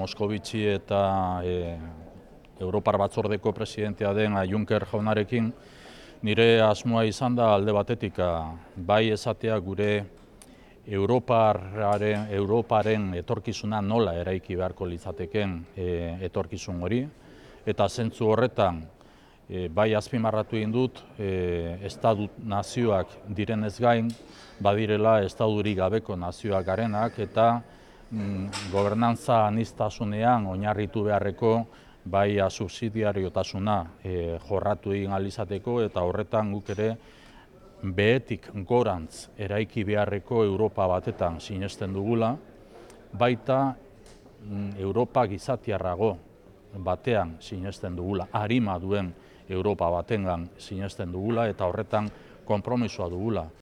Moskovitzi eta Europar Batzordeko presidentea den Juncker jaunarekin, nire asmoa izan da alde batetik bai esatea gure Europaren etorkizuna nola eraiki beharko litzateken etorkizun hori, eta zentzu horretan bai azpimarratu egin dut, estatu nazioak direnez gain, badirela estadurik gabeko nazioak garenak eta gobernantza aniztasunean oinarritu beharreko bai subsidiariotasuna jorratu egin ahal izateko eta horretan guk ere behetik gorantz eraiki beharreko Europa batetan sinesten dugula, baita Europa gizatiarrago batean sinesten dugula, arima duen Europa batengan sinesten dugula eta horretan konpromisoa dugula.